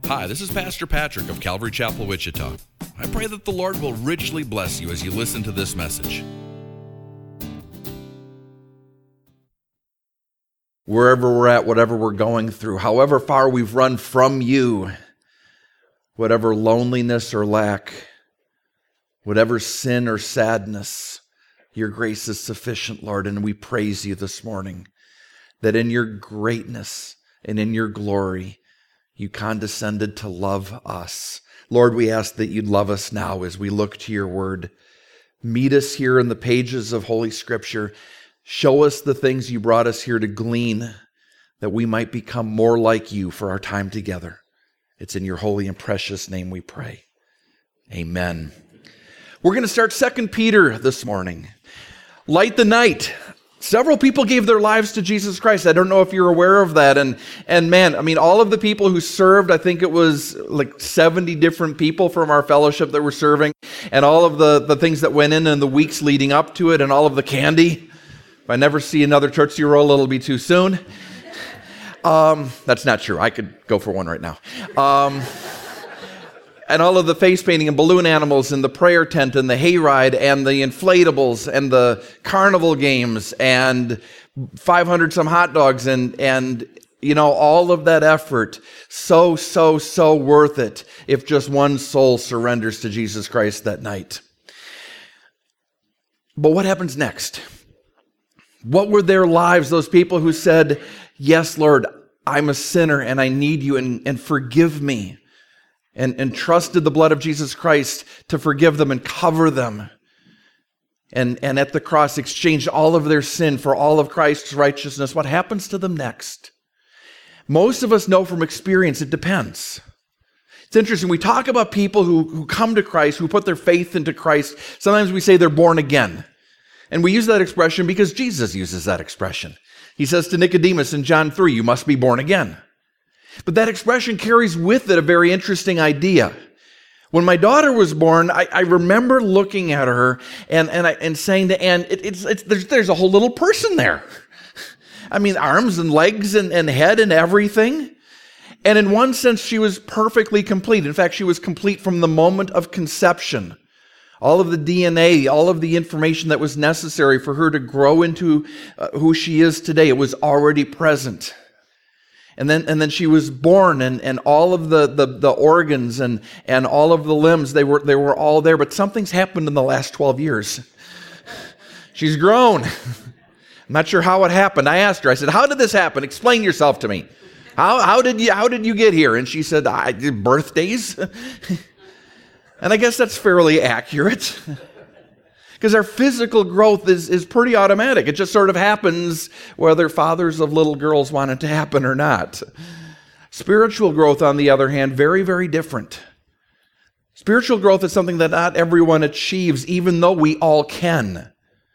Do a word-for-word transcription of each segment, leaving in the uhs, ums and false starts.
Hi, this is Pastor Patrick of Calvary Chapel, Wichita. I pray that the Lord will richly bless you as you listen to this message. Wherever we're at, whatever we're going through, however far we've run from you, whatever loneliness or lack, whatever sin or sadness, your grace is sufficient, Lord, and we praise you this morning that in your greatness and in your glory, you condescended to love us. Lord, we ask that you'd love us now as we look to your word. Meet us here in the pages of Holy Scripture. Show us the things you brought us here to glean, that we might become more like you for our time together. It's in your holy and precious name we pray. Amen. We're going to start Second Peter this morning. Light the night. Several people gave their lives to Jesus Christ. I don't know if you're aware of that. And and man, I mean, all of the people who served, I think it was like seventy different people from our fellowship that were serving, and all of the, the things that went in in the weeks leading up to it, and all of the candy. If I never see another Tootsie Roll, it'll be too soon. Um, that's not true. I could go for one right now. Um, and all of the face painting and balloon animals and the prayer tent and the hayride and the inflatables and the carnival games and five hundred some hot dogs and, and, you know, all of that effort. So, so, so worth it if just one soul surrenders to Jesus Christ that night. But what happens next? What were their lives, those people who said, yes, Lord, I'm a sinner and I need you and, and forgive me. And, and trusted the blood of Jesus Christ to forgive them and cover them. And, and at the cross exchanged all of their sin for all of Christ's righteousness. What happens to them next? Most of us know from experience it depends. It's interesting. We talk about people who, who come to Christ, who put their faith into Christ. Sometimes we say they're born again. And we use that expression because Jesus uses that expression. He says to Nicodemus in John three, you must be born again. But that expression carries with it a very interesting idea. When my daughter was born, I, I remember looking at her and and, I, and saying to Anne, it, it's, it's, there's, there's a whole little person there. I mean, arms and legs and, and head and everything. And in one sense, she was perfectly complete. In fact, she was complete from the moment of conception. All of the D N A, all of the information that was necessary for her to grow into uh, who she is today, it was already present. And then and then she was born, and, and all of the, the, the organs and, and all of the limbs, they were they were all there. But something's happened in the last twelve years. She's grown. I'm not sure how it happened. I asked her, I said, how did this happen? Explain yourself to me. How how did you how did you get here? And she said, I did birthdays. And I guess that's fairly accurate. Because our physical growth is, is pretty automatic. It just sort of happens whether fathers of little girls want it to happen or not. Spiritual growth, on the other hand, very, very different. Spiritual growth is something that not everyone achieves, even though we all can.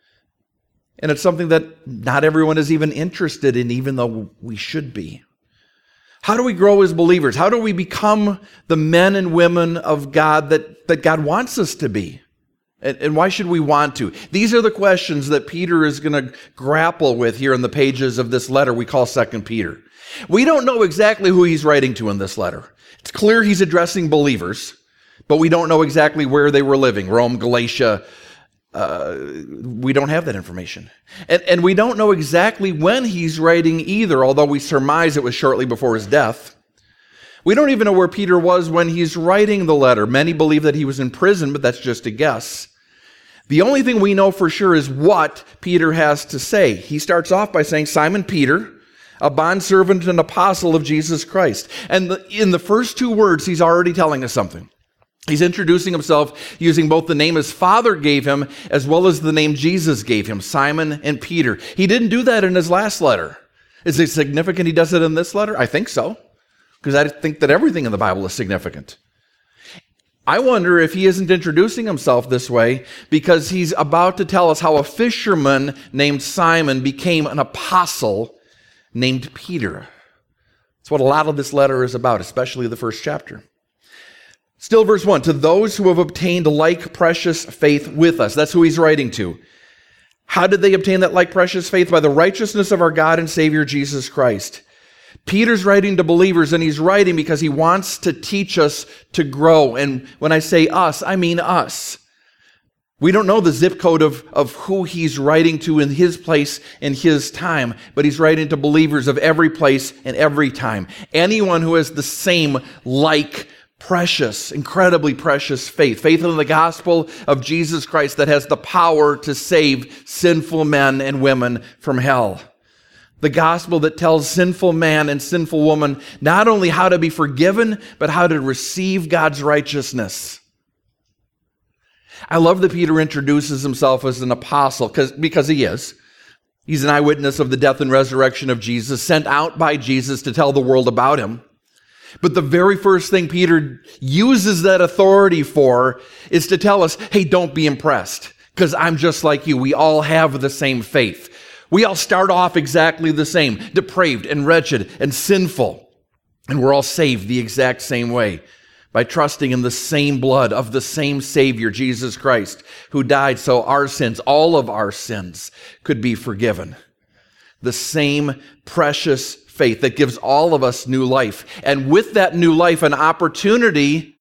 And it's something that not everyone is even interested in, even though we should be. How do we grow as believers? How do we become the men and women of God that, that God wants us to be? And why should we want to? These are the questions that Peter is going to grapple with here in the pages of this letter we call Second Peter. We don't know exactly who he's writing to in this letter. It's clear he's addressing believers, but we don't know exactly where they were living. Rome, Galatia, uh, we don't have that information. And, and we don't know exactly when he's writing either, although we surmise it was shortly before his death. We don't even know where Peter was when he's writing the letter. Many believe that he was in prison, but that's just a guess. The only thing we know for sure is what Peter has to say. He starts off by saying, Simon Peter, a bondservant and apostle of Jesus Christ. And the, in the first two words, he's already telling us something. He's introducing himself using both the name his father gave him as well as the name Jesus gave him, Simon and Peter. He didn't do that in his last letter. Is it significant he does it in this letter? I think so, because I think that everything in the Bible is significant. I wonder if he isn't introducing himself this way because he's about to tell us how a fisherman named Simon became an apostle named Peter. That's what a lot of this letter is about, especially the first chapter. Still, verse one, to those who have obtained like precious faith with us. That's who he's writing to. How did they obtain that like precious faith? By the righteousness of our God and Savior Jesus Christ. Peter's writing to believers, and he's writing because he wants to teach us to grow. And when I say us, I mean us. We don't know the zip code of, of who he's writing to in his place in his time, but he's writing to believers of every place and every time. Anyone who has the same like precious, incredibly precious faith. Faith in the gospel of Jesus Christ that has the power to save sinful men and women from hell. The gospel that tells sinful man and sinful woman not only how to be forgiven, but how to receive God's righteousness. I love that Peter introduces himself as an apostle because, because he is. He's an eyewitness of the death and resurrection of Jesus, sent out by Jesus to tell the world about him. But the very first thing Peter uses that authority for is to tell us, hey, don't be impressed, because I'm just like you. We all have the same faith. We all start off exactly the same, depraved and wretched and sinful. And we're all saved the exact same way by trusting in the same blood of the same Savior, Jesus Christ, who died so our sins, all of our sins, could be forgiven. The same precious faith that gives all of us new life. And with that new life, an opportunity,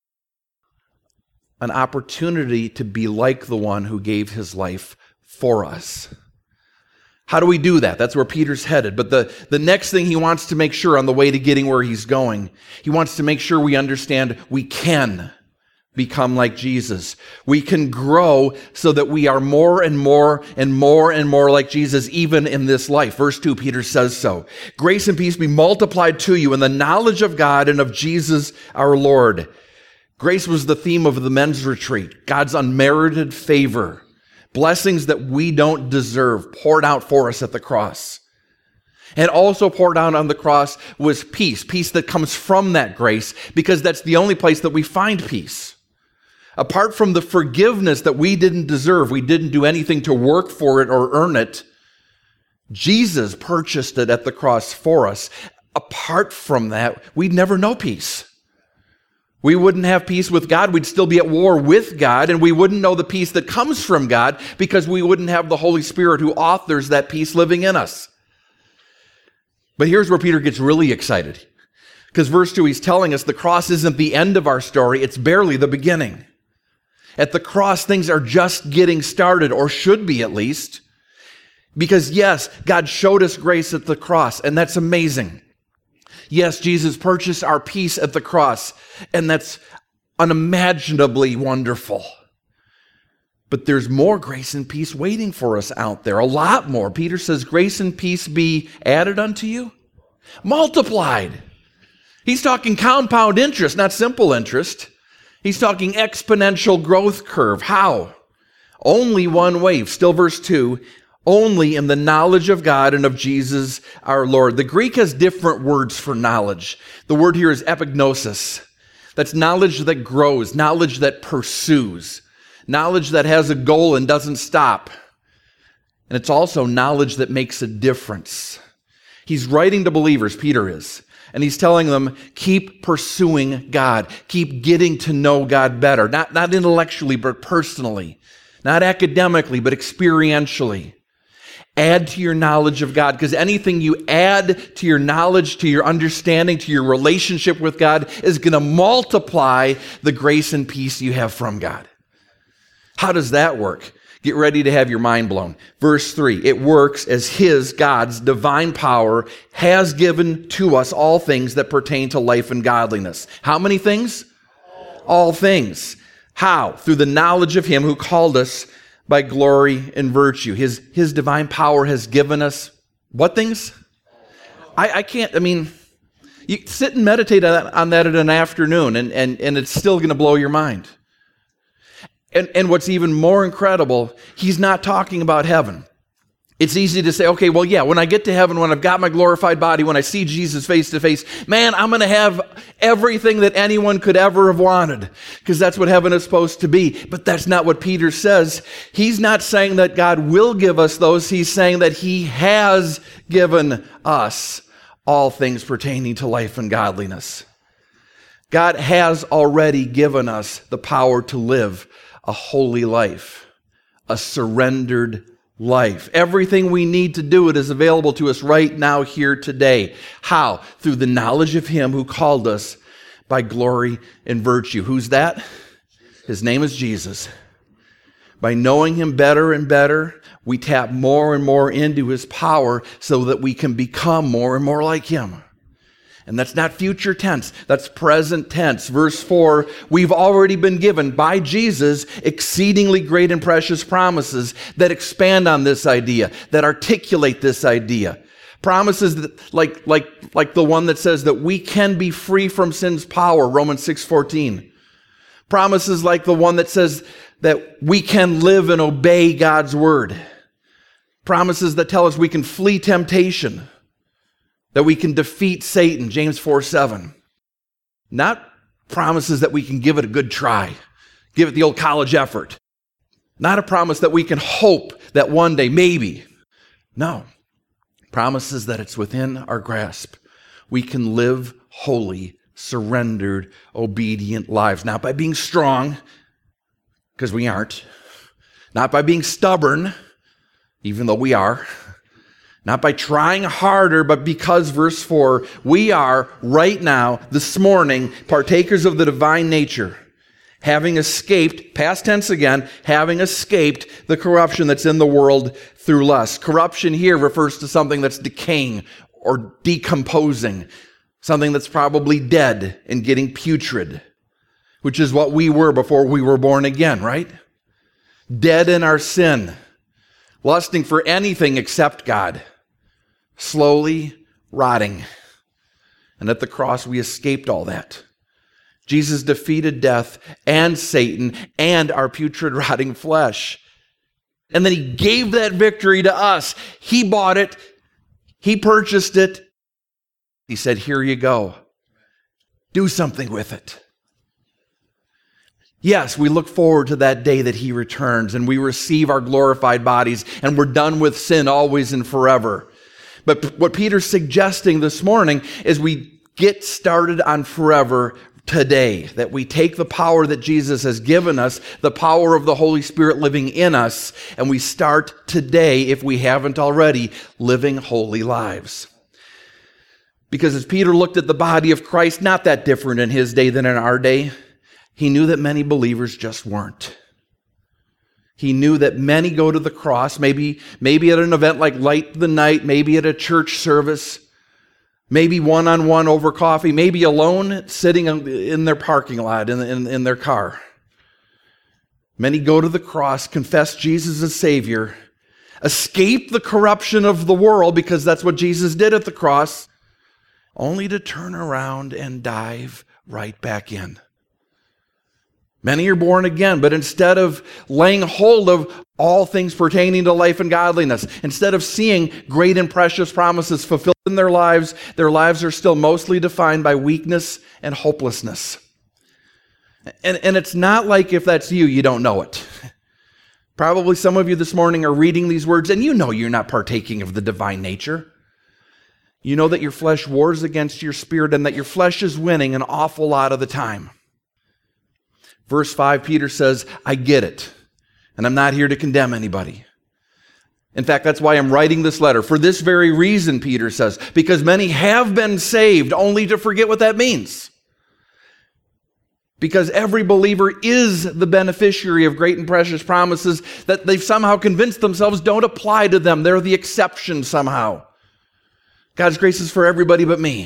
an opportunity to be like the one who gave his life for us. How do we do that? That's where Peter's headed. But the, the next thing he wants to make sure on the way to getting where he's going, he wants to make sure we understand we can become like Jesus. We can grow so that we are more and more and more and more like Jesus even in this life. Verse two, Peter says so. Grace and peace be multiplied to you in the knowledge of God and of Jesus our Lord. Grace was the theme of the men's retreat. God's unmerited favor. Blessings that we don't deserve poured out for us at the cross. And also poured out on the cross was peace. Peace that comes from that grace, because that's the only place that we find peace. Apart from the forgiveness that we didn't deserve, we didn't do anything to work for it or earn it, Jesus purchased it at the cross for us. Apart from that, we'd never know peace. We wouldn't have peace with God. We'd still be at war with God, and we wouldn't know the peace that comes from God because we wouldn't have the Holy Spirit who authors that peace living in us. But here's where Peter gets really excited, because verse two, he's telling us the cross isn't the end of our story. It's barely the beginning. At the cross, things are just getting started, or should be at least, because yes, God showed us grace at the cross, and that's amazing. Yes, Jesus purchased our peace at the cross, and that's unimaginably wonderful. But there's more grace and peace waiting for us out there, a lot more. Peter says, grace and peace be added unto you, multiplied. He's talking compound interest, not simple interest. He's talking exponential growth curve. How? Only one way. Still verse two. Only in the knowledge of God and of Jesus our Lord. The Greek has different words for knowledge. The word here is epignosis. That's knowledge that grows, knowledge that pursues, knowledge that has a goal and doesn't stop. And it's also knowledge that makes a difference. He's writing to believers, Peter is, and he's telling them, keep pursuing God. Keep getting to know God better. Not, not intellectually, but personally. Not academically, but experientially. Add to your knowledge of God, because anything you add to your knowledge, to your understanding, to your relationship with God is going to multiply the grace and peace you have from God. How does that work? Get ready to have your mind blown. Verse three, it works as His, God's divine power has given to us all things that pertain to life and godliness. How many things? All things. How? Through the knowledge of Him who called us by glory and virtue. His, his divine power has given us what things? I, I can't, I mean, you sit and meditate on that, on that in an afternoon, and, and, and it's still going to blow your mind. And, and what's even more incredible, he's not talking about heaven. It's easy to say, okay, well, yeah, when I get to heaven, when I've got my glorified body, when I see Jesus face to face, man, I'm going to have everything that anyone could ever have wanted, because that's what heaven is supposed to be. But that's not what Peter says. He's not saying that God will give us those. He's saying that He has given us all things pertaining to life and godliness. God has already given us the power to live a holy life, a surrendered life. Everything we need to do it is available to us right now, here, today. How? Through the knowledge of Him who called us by glory and virtue. Who's that? His name is Jesus. By knowing Him better and better, we tap more and more into His power so that we can become more and more like Him. And that's not future tense, that's present tense. Verse four, we've already been given by Jesus exceedingly great and precious promises that expand on this idea, that articulate this idea. Promises that, like, like, like the one that says that we can be free from sin's power, Romans six fourteen. Promises like the one that says that we can live and obey God's word. Promises that tell us we can flee temptation, that we can defeat Satan, James four seven. Not promises that we can give it a good try, give it the old college effort. Not a promise that we can hope that one day, maybe. No. Promises that it's within our grasp. We can live holy, surrendered, obedient lives. Not by being strong, because we aren't. Not by being stubborn, even though we are. Not by trying harder, but because, verse four, we are right now, this morning, partakers of the divine nature, having escaped, past tense again, having escaped the corruption that's in the world through lust. Corruption here refers to something that's decaying or decomposing, something that's probably dead and getting putrid, which is what we were before we were born again, right? Dead in our sin, lusting for anything except God. Slowly rotting. And at the cross, we escaped all that. Jesus defeated death and Satan and our putrid, rotting flesh. And then He gave that victory to us. He bought it. He purchased it. He said, here you go. Do something with it. Yes, we look forward to that day that He returns and we receive our glorified bodies and we're done with sin always and forever. But what Peter's suggesting this morning is we get started on forever today, that we take the power that Jesus has given us, the power of the Holy Spirit living in us, and we start today, if we haven't already, living holy lives. Because as Peter looked at the body of Christ, not that different in his day than in our day, he knew that many believers just weren't. He knew that many go to the cross, maybe, maybe at an event like Light the Night, maybe at a church service, maybe one-on-one over coffee, maybe alone sitting in their parking lot, in, in, in their car. Many go to the cross, confess Jesus as Savior, escape the corruption of the world, because that's what Jesus did at the cross, only to turn around and dive right back in. Many are born again, but instead of laying hold of all things pertaining to life and godliness, instead of seeing great and precious promises fulfilled in their lives, their lives are still mostly defined by weakness and hopelessness. And, and it's not like if that's you, you don't know it. Probably some of you this morning are reading these words and you know you're not partaking of the divine nature. You know that your flesh wars against your spirit and that your flesh is winning an awful lot of the time. Verse five, Peter says, I get it, and I'm not here to condemn anybody. In fact, that's why I'm writing this letter. For this very reason, Peter says, because many have been saved only to forget what that means. Because every believer is the beneficiary of great and precious promises that they've somehow convinced themselves don't apply to them. They're the exception somehow. God's grace is for everybody but me.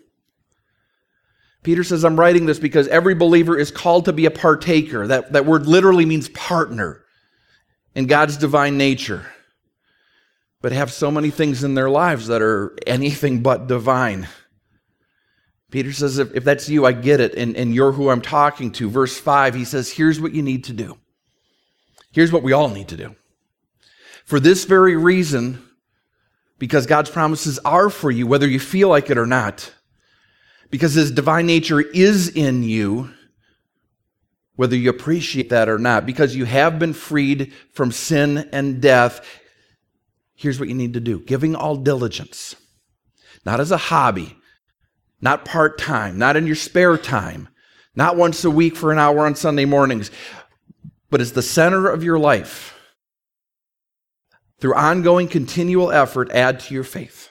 Peter says, I'm writing this because every believer is called to be a partaker. That, that word literally means partner in God's divine nature. But have so many things in their lives that are anything but divine. Peter says, if, if that's you, I get it, and, and you're who I'm talking to. Verse five, he says, here's what you need to do. Here's what we all need to do. For this very reason, because God's promises are for you, whether you feel like it or not, because His divine nature is in you, whether you appreciate that or not, because you have been freed from sin and death, here's what you need to do. Giving all diligence, not as a hobby, not part-time, not in your spare time, not once a week for an hour on Sunday mornings, but as the center of your life. Through ongoing, continual effort, add to your faith.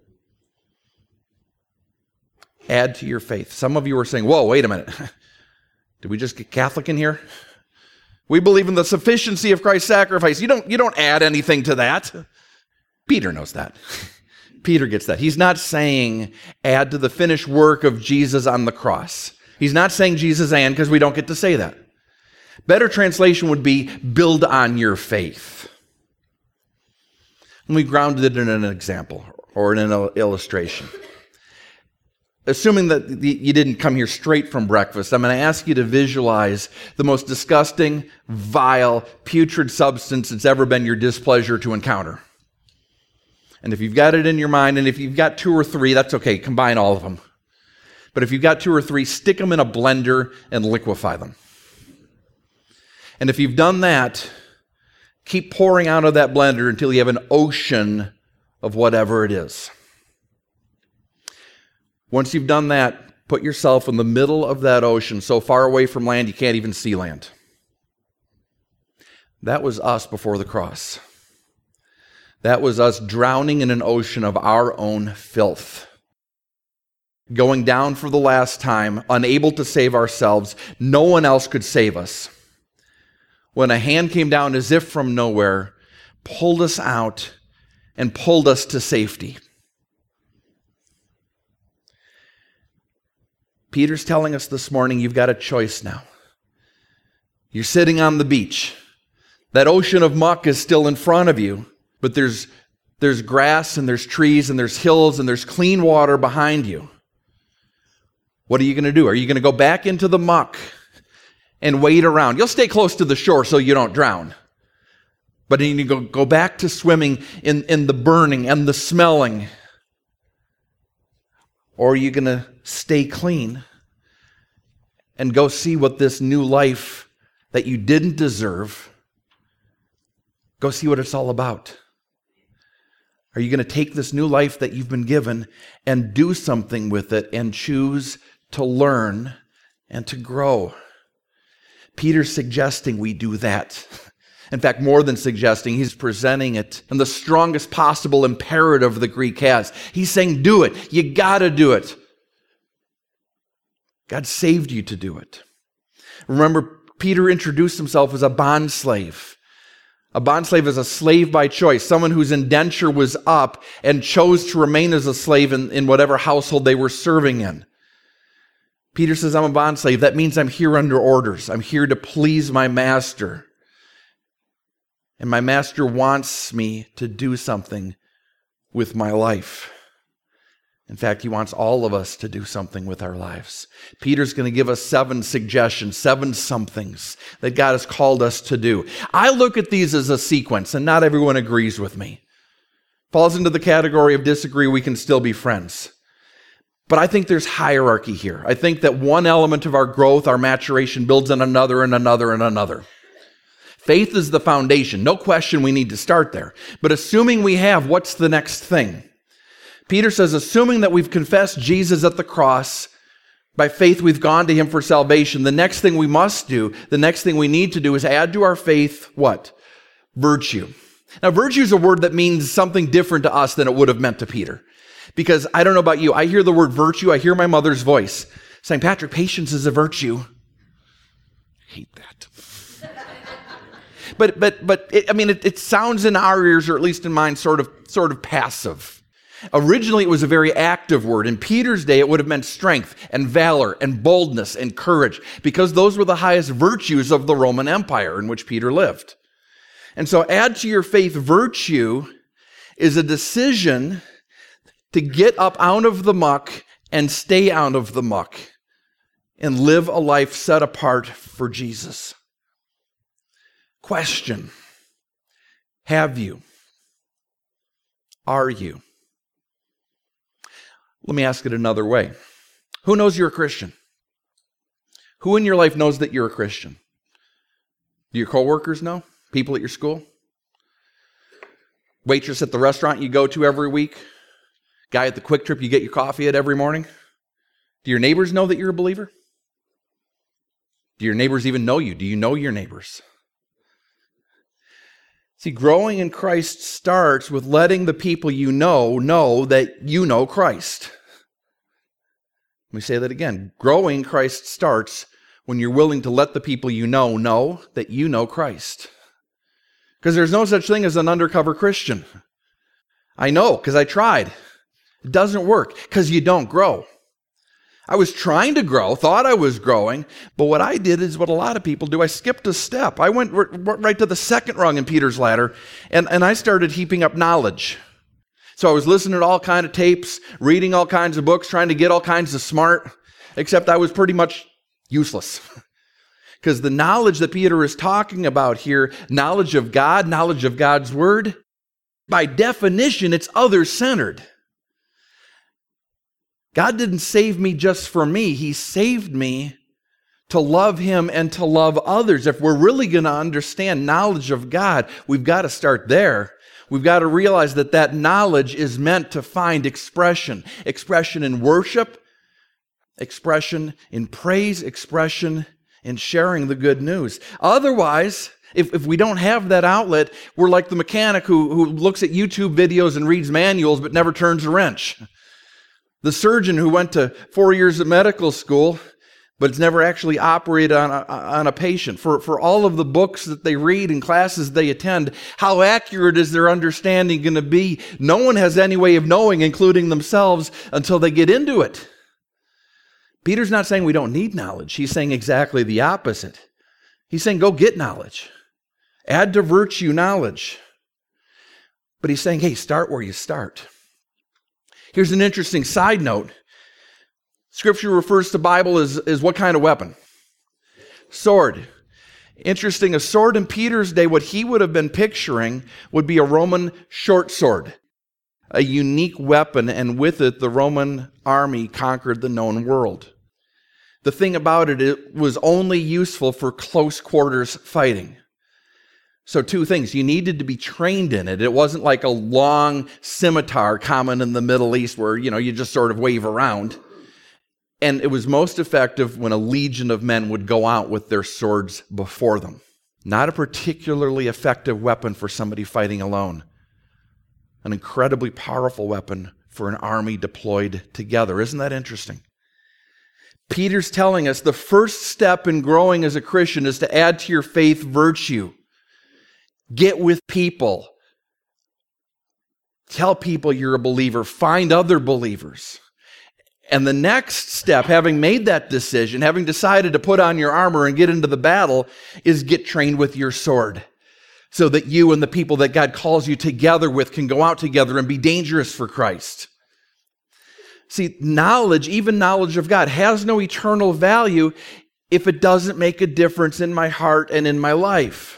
Add to your faith. Some of you are saying, whoa, wait a minute. Did we just get Catholic in here? We believe in the sufficiency of Christ's sacrifice. You don't, you don't add anything to that. Peter knows that. Peter gets that. He's not saying add to the finished work of Jesus on the cross. He's not saying Jesus and, because we don't get to say that. Better translation would be build on your faith. And we grounded it in an example or in an illustration. Assuming that you didn't come here straight from breakfast, I'm going to ask you to visualize the most disgusting, vile, putrid substance that's ever been your displeasure to encounter. And if you've got it in your mind, and if you've got two or three, that's okay, combine all of them. But if you've got two or three, stick them in a blender and liquefy them. And if you've done that, keep pouring out of that blender until you have an ocean of whatever it is. Once you've done that, put yourself in the middle of that ocean, so far away from land you can't even see land. That was us before the cross. That was us drowning in an ocean of our own filth. Going down for the last time, unable to save ourselves. No one else could save us. When a hand came down as if from nowhere, pulled us out, and pulled us to safety. Peter's telling us this morning, you've got a choice now. You're sitting on the beach. That ocean of muck is still in front of you, but there's, there's grass and there's trees and there's hills and there's clean water behind you. What are you going to do? Are you going to go back into the muck and wade around? You'll stay close to the shore so you don't drown. But you need to go, go back to swimming in, in the burning and the smelling. Or are you going to stay clean and go see what this new life that you didn't deserve, go see what it's all about? Are you going to take this new life that you've been given and do something with it and choose to learn and to grow? Peter's suggesting we do that. In fact, more than suggesting, he's presenting it in the strongest possible imperative the Greek has. He's saying, do it. You got to do it. God saved you to do it. Remember, Peter introduced himself as a bondslave. A bondslave is a slave by choice, someone whose indenture was up and chose to remain as a slave in, in whatever household they were serving in. Peter says, I'm a bondslave. That means I'm here under orders. I'm here to please my master. And my master wants me to do something with my life. In fact, he wants all of us to do something with our lives. Peter's going to give us seven suggestions, seven somethings that God has called us to do. I look at these as a sequence, and not everyone agrees with me. Falls into the category of disagree, we can still be friends. But I think there's hierarchy here. I think that one element of our growth, our maturation, builds on another and another and another. Faith is the foundation. No question we need to start there. But assuming we have, what's the next thing? Peter says, assuming that we've confessed Jesus at the cross, by faith we've gone to him for salvation, the next thing we must do, the next thing we need to do is add to our faith, what? Virtue. Now, virtue is a word that means something different to us than it would have meant to Peter. Because I don't know about you, I hear the word virtue, I hear my mother's voice saying, Patrick, patience is a virtue. I hate that. But but but it, I mean, it, it sounds in our ears, or at least in mine, sort of sort of passive. Originally, it was a very active word. In Peter's day, it would have meant strength and valor and boldness and courage, because those were the highest virtues of the Roman Empire in which Peter lived. And so, add to your faith virtue is a decision to get up out of the muck and stay out of the muck and live a life set apart for Jesus. Question: have you? Are you? Let me ask it another way. Who knows you're a Christian? Who in your life knows that you're a Christian? Do your coworkers know? People at your school? Waitress at the restaurant you go to every week? Guy at the Quick Trip you get your coffee at every morning? Do your neighbors know that you're a believer? Do your neighbors even know you? Do you know your neighbors? See, growing in Christ starts with letting the people you know know that you know Christ. Let me say that again. Growing in Christ starts when you're willing to let the people you know know that you know Christ. Because there's no such thing as an undercover Christian. I know, because I tried. It doesn't work, because you don't grow. I was trying to grow, thought I was growing, but what I did is what a lot of people do. I skipped a step. I went right to the second rung in Peter's ladder, and, and I started heaping up knowledge. So I was listening to all kinds of tapes, reading all kinds of books, trying to get all kinds of smart, except I was pretty much useless. Because the knowledge that Peter is talking about here, knowledge of God, knowledge of God's Word, by definition, it's other-centered. God didn't save me just for me. He saved me to love Him and to love others. If we're really going to understand knowledge of God, we've got to start there. We've got to realize that that knowledge is meant to find expression. Expression in worship, expression in praise, expression in sharing the good news. Otherwise, if, if we don't have that outlet, we're like the mechanic who, who looks at YouTube videos and reads manuals but never turns a wrench. The surgeon who went to four years of medical school but has never actually operated on a, on a patient. For, for all of the books that they read and classes they attend, how accurate is their understanding going to be? No one has any way of knowing, including themselves, until they get into it. Peter's not saying we don't need knowledge. He's saying exactly the opposite. He's saying go get knowledge. Add to virtue knowledge. But he's saying, hey, start where you start. Here's an interesting side note. Scripture refers to Bible as, as what kind of weapon? Sword. Interesting, a sword in Peter's day, what he would have been picturing would be a Roman short sword, a unique weapon, and with it, the Roman army conquered the known world. The thing about it, it was only useful for close quarters fighting. So two things. You needed to be trained in it. It wasn't like a long scimitar common in the Middle East where, you know, you just sort of wave around. And it was most effective when a legion of men would go out with their swords before them. Not a particularly effective weapon for somebody fighting alone. An incredibly powerful weapon for an army deployed together. Isn't that interesting? Peter's telling us the first step in growing as a Christian is to add to your faith virtue. Get with people. Tell people you're a believer. Find other believers. And the next step, having made that decision, having decided to put on your armor and get into the battle, is get trained with your sword so that you and the people that God calls you together with can go out together and be dangerous for Christ. See, knowledge, even knowledge of God, has no eternal value if it doesn't make a difference in my heart and in my life.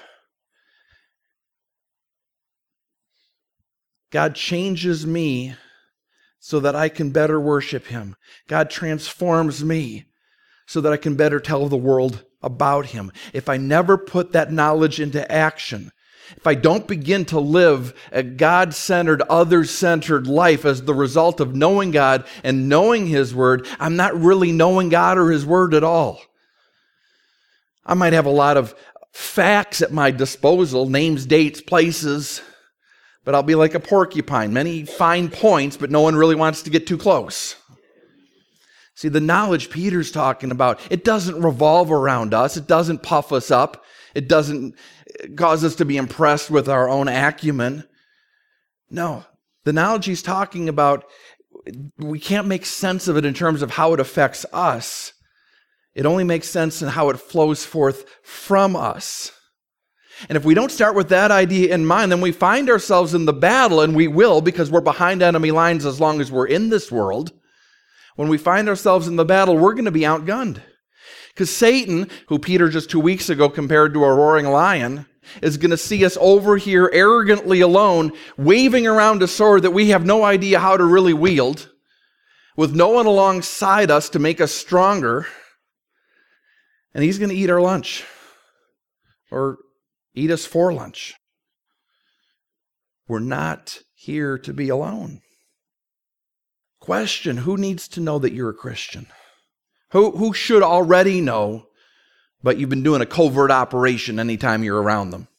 God changes me so that I can better worship Him. God transforms me so that I can better tell the world about Him. If I never put that knowledge into action, if I don't begin to live a God-centered, others-centered life as the result of knowing God and knowing His Word, I'm not really knowing God or His Word at all. I might have a lot of facts at my disposal, names, dates, places, but I'll be like a porcupine, many fine points, but no one really wants to get too close. See, the knowledge Peter's talking about, it doesn't revolve around us. It doesn't puff us up. It doesn't cause us to be impressed with our own acumen. No, the knowledge he's talking about, we can't make sense of it in terms of how it affects us. It only makes sense in how it flows forth from us. And if we don't start with that idea in mind, then we find ourselves in the battle, and we will because we're behind enemy lines as long as we're in this world. When we find ourselves in the battle, we're going to be outgunned. Because Satan, who Peter just two weeks ago compared to a roaring lion, is going to see us over here arrogantly alone, waving around a sword that we have no idea how to really wield, with no one alongside us to make us stronger, and he's going to eat our lunch. Or eat us for lunch. We're not here to be alone. Question, who needs to know that you're a Christian? Who, who should already know, but you've been doing a covert operation anytime you're around them?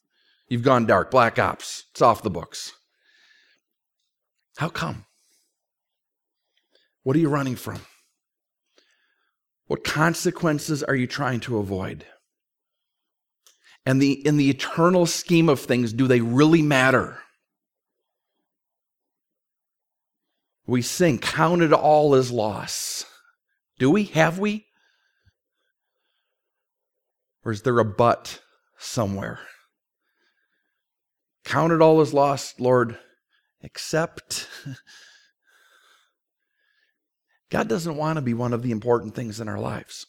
You've gone dark. Black ops. It's off the books. How come? What are you running from? What consequences are you trying to avoid? And the, in the eternal scheme of things, do they really matter? We sing, count it all as loss. Do we? Have we? Or is there a but somewhere? Count it all as lost, Lord, except God doesn't want to be one of the important things in our lives.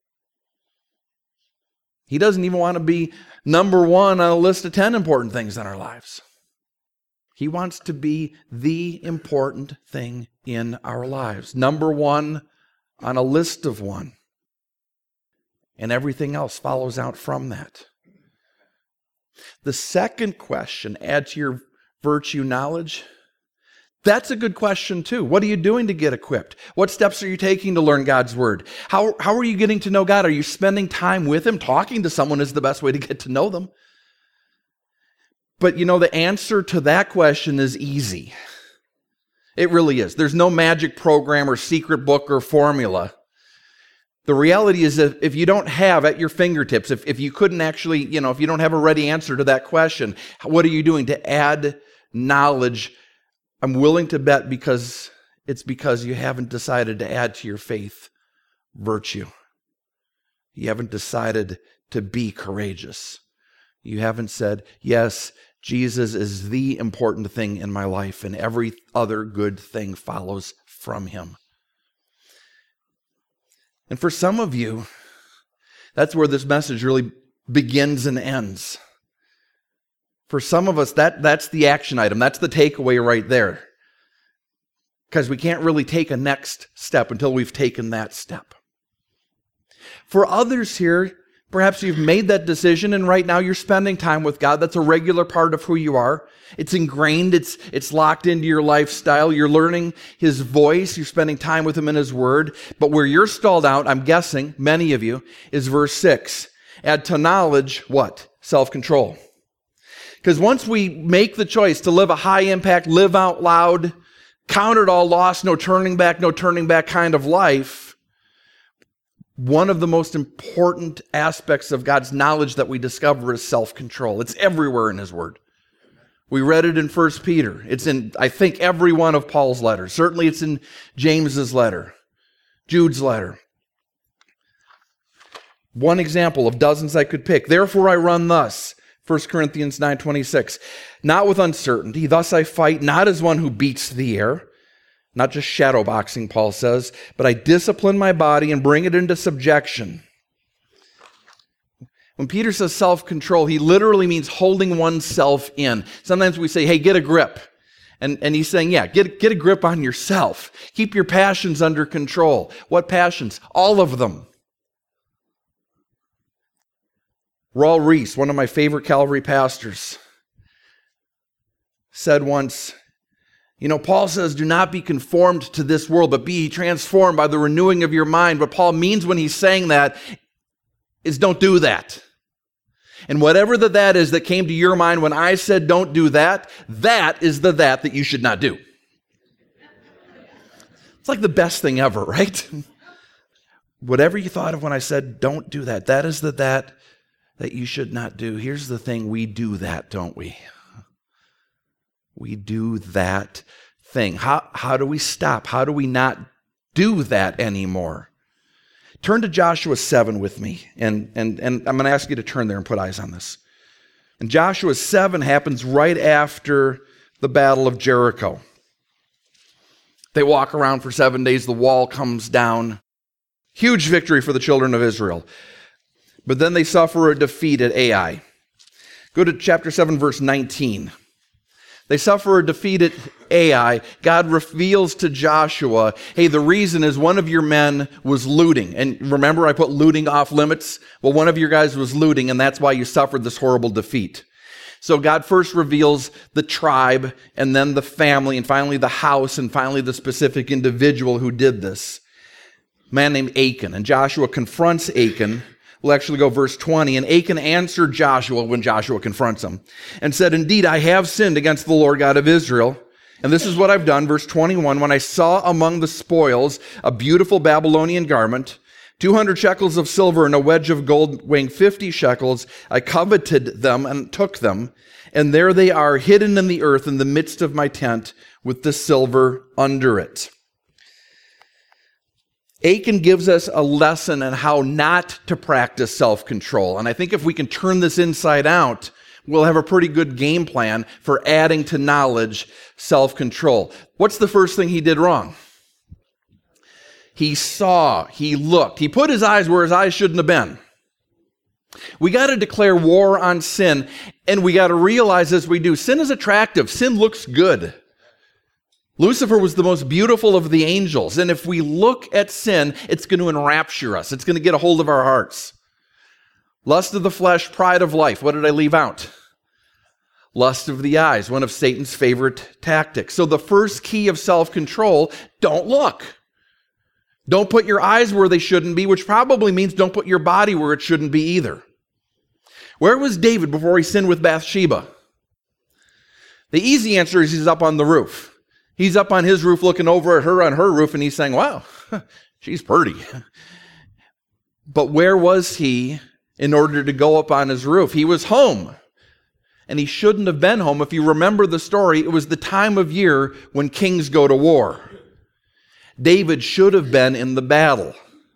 He doesn't even want to be number one on a list of ten important things in our lives. He wants to be the important thing in our lives. Number one on a list of one. And everything else follows out from that. The second question, add to your virtue knowledge. That's a good question too. What are you doing to get equipped? What steps are you taking to learn God's word? How, how are you getting to know God? Are you spending time with him? Talking to someone is the best way to get to know them. But you know, the answer to that question is easy. It really is. There's no magic program or secret book or formula. The reality is that if you don't have at your fingertips, if, if you couldn't actually, you know, if you don't have a ready answer to that question, what are you doing to add knowledge? I'm willing to bet because it's because you haven't decided to add to your faith virtue. You haven't decided to be courageous. You haven't said, yes, Jesus is the important thing in my life, and every other good thing follows from him. And for some of you, that's where this message really begins and ends. For some of us, that, that's the action item. That's the takeaway right there. Because we can't really take a next step until we've taken that step. For others here, perhaps you've made that decision and right now you're spending time with God. That's a regular part of who you are. It's ingrained. It's, it's locked into your lifestyle. You're learning his voice. You're spending time with him in his word. But where you're stalled out, I'm guessing, many of you, is verse six. Add to knowledge, what? Self-control. Because once we make the choice to live a high impact, live out loud, count it all lost, no turning back, no turning back kind of life, one of the most important aspects of God's knowledge that we discover is self-control. It's everywhere in his word. We read it in First Peter. It's in, I think, every one of Paul's letters. Certainly it's in James's letter, Jude's letter. One example of dozens I could pick. Therefore I run thus. First Corinthians nine twenty-six. Not with uncertainty. Thus I fight, not as one who beats the air. Not just shadow boxing, Paul says, but I discipline my body and bring it into subjection. When Peter says self-control, he literally means holding oneself in. Sometimes we say, hey, get a grip. And, and he's saying, yeah, get, get a grip on yourself. Keep your passions under control. What passions? All of them. Raul Reese, one of my favorite Calvary pastors, said once, you know, Paul says, do not be conformed to this world, but be transformed by the renewing of your mind. What Paul means when he's saying that is don't do that. And whatever the that is that came to your mind when I said don't do that, that is the that that you should not do. It's like the best thing ever, right? Whatever you thought of when I said don't do that, that is the that that you should not do. Here's the thing, we do that, don't we? We do that thing. How, how do we stop? How do we not do that anymore? Turn to Joshua seven with me, and, and, and I'm going to ask you to turn there and put eyes on this. And Joshua seven happens right after the Battle of Jericho. They walk around for seven days, the wall comes down. Huge victory for the children of Israel. But then they suffer a defeat at Ai. Go to chapter seven, verse nineteen. They suffer a defeat at Ai. God reveals to Joshua, hey, the reason is one of your men was looting. And remember, I put looting off limits? Well, one of your guys was looting, and that's why you suffered this horrible defeat. So God first reveals the tribe, and then the family, and finally the house, and finally the specific individual who did this. A man named Achan. And Joshua confronts Achan, We'll actually go verse twenty. And Achan answered Joshua when Joshua confronts him and said, indeed, I have sinned against the Lord God of Israel. And this is what I've done. Verse twenty-one, when I saw among the spoils a beautiful Babylonian garment, two hundred shekels of silver and a wedge of gold weighing fifty shekels, I coveted them and took them. And there they are hidden in the earth in the midst of my tent with the silver under it. Achan gives us a lesson on how not to practice self-control. And I think if we can turn this inside out, we'll have a pretty good game plan for adding to knowledge self-control. What's the first thing he did wrong? He saw, he looked, he put his eyes where his eyes shouldn't have been. We got to declare war on sin, and we got to realize as we do, sin is attractive, sin looks good. Lucifer was the most beautiful of the angels, and if we look at sin, it's going to enrapture us. It's going to get a hold of our hearts. Lust of the flesh, pride of life. What did I leave out? Lust of the eyes, one of Satan's favorite tactics. So the first key of self-control, don't look. Don't put your eyes where they shouldn't be, which probably means don't put your body where it shouldn't be either. Where was David before he sinned with Bathsheba? The easy answer is he's up on the roof. He's up on his roof looking over at her on her roof, and he's saying, wow, she's pretty. But where was he in order to go up on his roof? He was home. And he shouldn't have been home. If you remember the story, it was the time of year when kings go to war. David should have been in the battle.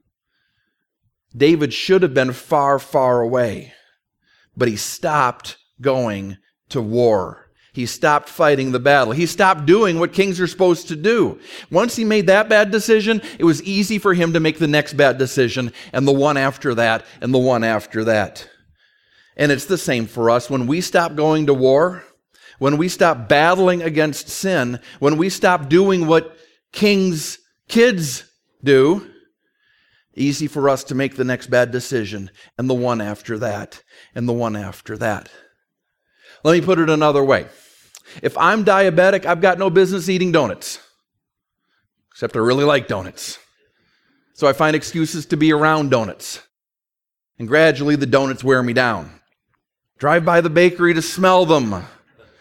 David should have been far, far away. But he stopped going to war. He stopped fighting the battle. He stopped doing what kings are supposed to do. Once he made that bad decision, it was easy for him to make the next bad decision, and the one after that, and the one after that. And it's the same for us. When we stop going to war, when we stop battling against sin, when we stop doing what kings' kids do, easy for us to make the next bad decision, and the one after that, and the one after that. Let me put it another way. If I'm diabetic, I've got no business eating donuts. Except I really like donuts. So I find excuses to be around donuts. And gradually the donuts wear me down. Drive by the bakery to smell them. I,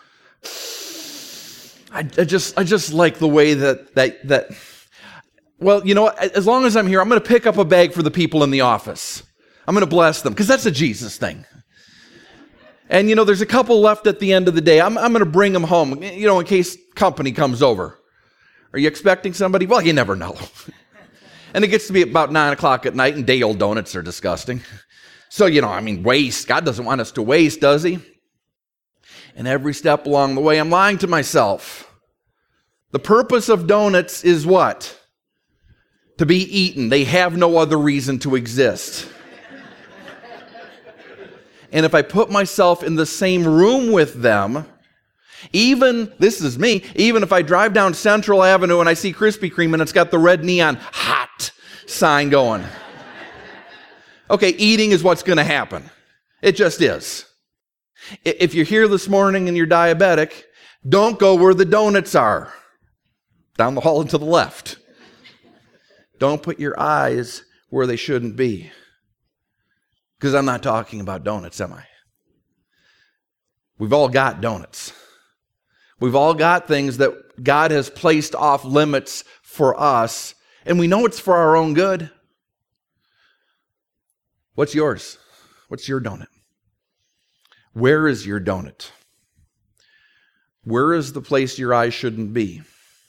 I just I just like the way that, that, that, well, you know what? As long as I'm here, I'm going to pick up a bag for the people in the office. I'm going to bless them, because that's a Jesus thing. And, you know, there's a couple left at the end of the day. I'm, I'm going to bring them home, you know, in case company comes over. Are you expecting somebody? Well, you never know. And it gets to be about nine o'clock at night, and day-old donuts are disgusting. So, you know, I mean, waste. God doesn't want us to waste, does he? And every step along the way, I'm lying to myself. The purpose of donuts is what? To be eaten. They have no other reason to exist. And if I put myself in the same room with them, even, this is me, even if I drive down Central Avenue and I see Krispy Kreme and it's got the red neon hot sign going. Okay, eating is what's going to happen. It just is. If you're here this morning and you're diabetic, don't go where the donuts are. Down the hall and to the left. Don't put your eyes where they shouldn't be. Because I'm not talking about donuts, am I? We've all got donuts. We've all got things that God has placed off limits for us, and we know it's for our own good. What's yours? What's your donut? Where is your donut? Where is the place your eyes shouldn't be?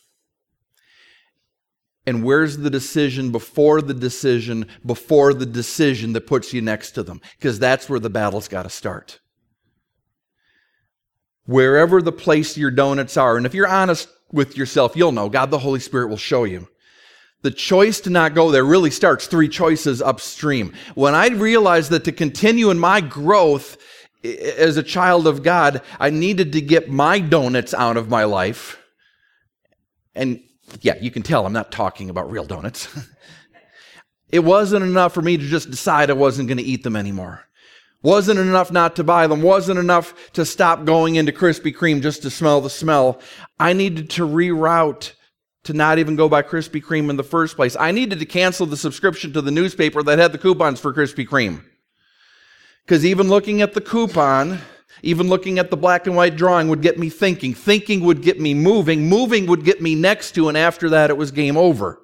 And where's the decision before the decision, before the decision that puts you next to them? Because that's where the battle's got to start. Wherever the place your donuts are, and if you're honest with yourself, you'll know. God the Holy Spirit will show you. The choice to not go there really starts three choices upstream. When I realized that to continue in my growth as a child of God, I needed to get my donuts out of my life. And yeah, you can tell I'm not talking about real donuts. It wasn't enough for me to just decide I wasn't going to eat them anymore. Wasn't enough not to buy them. Wasn't enough to stop going into Krispy Kreme just to smell the smell. I needed to reroute to not even go by Krispy Kreme in the first place. I needed to cancel the subscription to the newspaper that had the coupons for Krispy Kreme. Because even looking at the coupon, even looking at the black and white drawing would get me thinking. Thinking would get me moving. Moving would get me next to, and after that it was game over.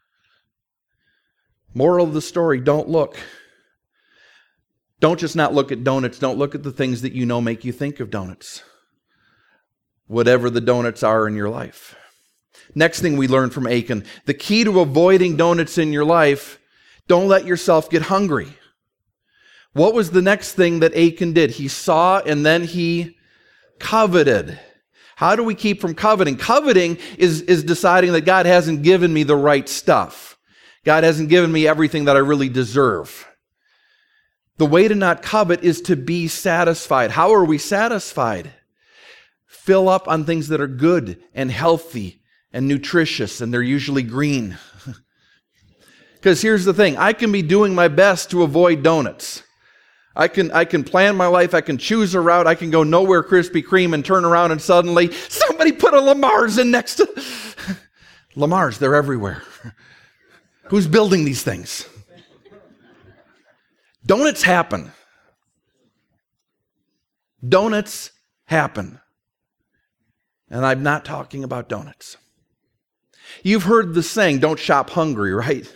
Moral of the story, don't look. Don't just not look at donuts. Don't look at the things that you know make you think of donuts. Whatever the donuts are in your life. Next thing we learn from Achan, the key to avoiding donuts in your life, don't let yourself get hungry. What was the next thing that Achan did? He saw and then he coveted. How do we keep from coveting? Coveting is, is deciding that God hasn't given me the right stuff. God hasn't given me everything that I really deserve. The way to not covet is to be satisfied. How are we satisfied? Fill up on things that are good and healthy and nutritious, and they're usually green. Because here's the thing, I can be doing my best to avoid donuts. I can, I can plan my life, I can choose a route, I can go nowhere Krispy Kreme and turn around and suddenly somebody put a Lamar's in next to... Lamar's, they're everywhere. Who's building these things? Donuts happen. Donuts happen. And I'm not talking about donuts. You've heard the saying, don't shop hungry, right?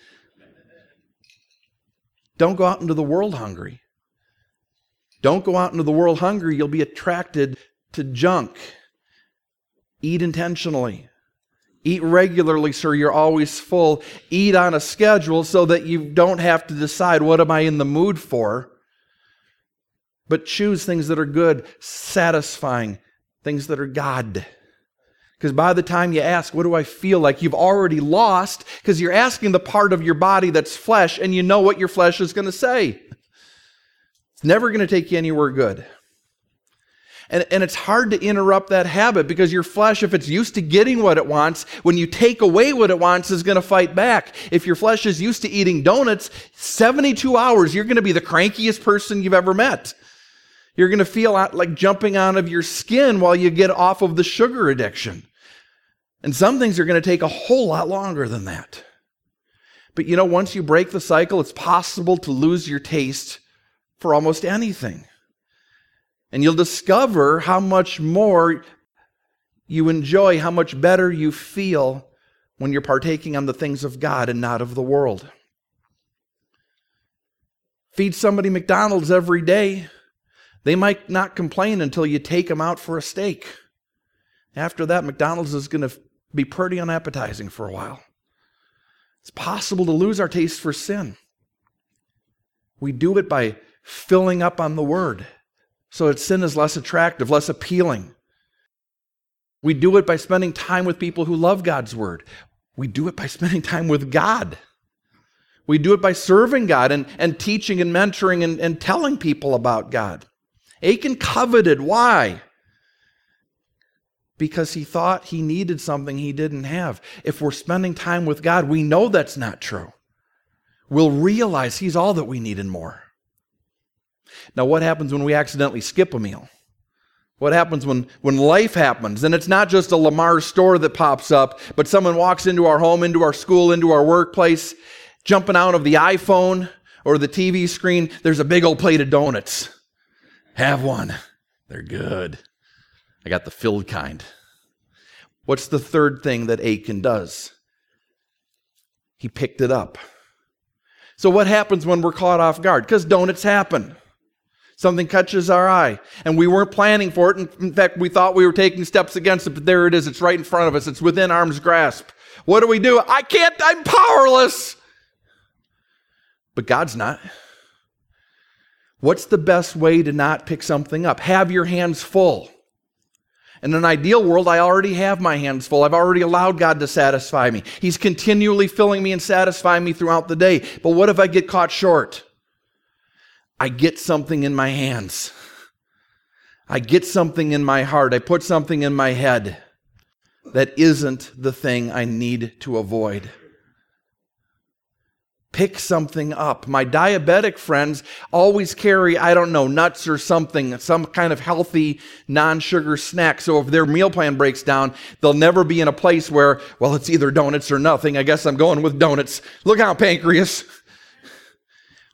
Don't go out into the world hungry. Don't go out into the world hungry. You'll be attracted to junk. Eat intentionally. Eat regularly so you're always full. Eat on a schedule so that you don't have to decide, what am I in the mood for? But choose things that are good, satisfying, things that are God. Because by the time you ask, what do I feel like? You've already lost, because you're asking the part of your body that's flesh, and you know what your flesh is going to say. It's never going to take you anywhere good. And, and it's hard to interrupt that habit, because your flesh, if it's used to getting what it wants, when you take away what it wants, is going to fight back. If your flesh is used to eating donuts, seventy-two hours, you're going to be the crankiest person you've ever met. You're going to feel like jumping out of your skin while you get off of the sugar addiction. And some things are going to take a whole lot longer than that. But you know, once you break the cycle, it's possible to lose your taste for almost anything. And you'll discover how much more you enjoy, how much better you feel when you're partaking on the things of God and not of the world. Feed somebody McDonald's every day. They might not complain until you take them out for a steak. After that, McDonald's is going to be pretty unappetizing for a while. It's possible to lose our taste for sin. We do it by filling up on the Word, so that sin is less attractive, less appealing. We do it by spending time with people who love God's Word. We do it by spending time with God. We do it by serving God and, and teaching and mentoring and, and telling people about God. Achan coveted. Why? Because he thought he needed something he didn't have. If we're spending time with God, we know that's not true. We'll realize He's all that we need and more. Now, what happens when we accidentally skip a meal? What happens when, when life happens? And it's not just a Lamar store that pops up, but someone walks into our home, into our school, into our workplace, jumping out of the iPhone or the T V screen. There's a big old plate of donuts. Have one. They're good. I got the filled kind. What's the third thing that Achan does? He picked it up. So what happens when we're caught off guard? Because donuts happen. Something catches our eye, and we weren't planning for it. In fact, we thought we were taking steps against it, but there it is. It's right in front of us. It's within arm's grasp. What do we do? I can't. I'm powerless. But God's not. What's the best way to not pick something up? Have your hands full. In an ideal world, I already have my hands full. I've already allowed God to satisfy me. He's continually filling me and satisfying me throughout the day. But what if I get caught short? I get something in my hands. I get something in my heart. I put something in my head that isn't the thing I need to avoid. Pick something up. My diabetic friends always carry, I don't know, nuts or something, some kind of healthy non-sugar snack. So if their meal plan breaks down, they'll never be in a place where, well, it's either donuts or nothing. I guess I'm going with donuts. Look out, pancreas.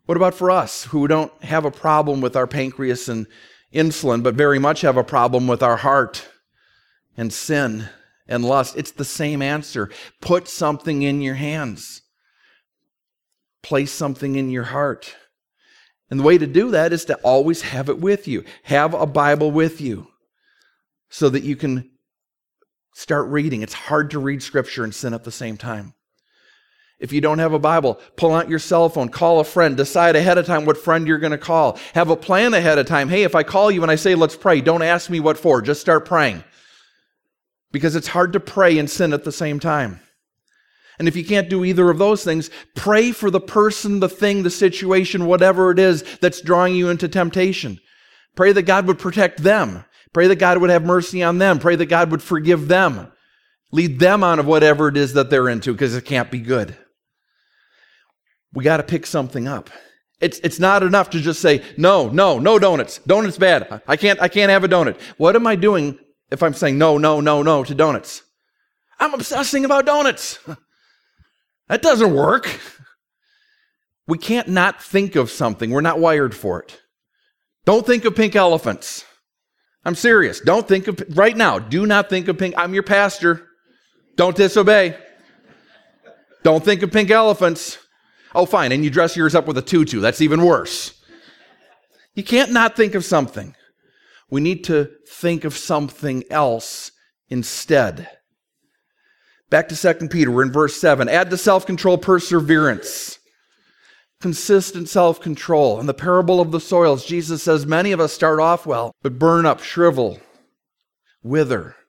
What about for us who don't have a problem with our pancreas and insulin, but very much have a problem with our heart and sin and lust? It's the same answer. Put something in your hands. Place something in your heart. And the way to do that is to always have it with you. Have a Bible with you so that you can start reading. It's hard to read Scripture and sin at the same time. If you don't have a Bible, pull out your cell phone, call a friend, decide ahead of time what friend you're going to call. Have a plan ahead of time. Hey, if I call you and I say, let's pray, don't ask me what for. Just start praying. Because it's hard to pray and sin at the same time. And if you can't do either of those things, pray for the person, the thing, the situation, whatever it is that's drawing you into temptation. Pray that God would protect them. Pray that God would have mercy on them. Pray that God would forgive them. Lead them out of whatever it is that they're into, because it can't be good. We got to pick something up. It's it's not enough to just say, no, no, no donuts. Donuts bad. I can't, I can't have a donut. What am I doing if I'm saying no, no, no, no to donuts? I'm obsessing about donuts. That doesn't work. We can't not think of something. We're not wired for it. Don't think of pink elephants. I'm serious. Don't think of, right now, do not think of pink. I'm your pastor. Don't disobey. Don't think of pink elephants. Oh, fine. And you dress yours up with a tutu. That's even worse. You can't not think of something. We need to think of something else instead. Back to Second Peter, we're in verse seven. Add to self-control perseverance. Consistent self-control. In the parable of the soils, Jesus says many of us start off well, but burn up, shrivel, wither.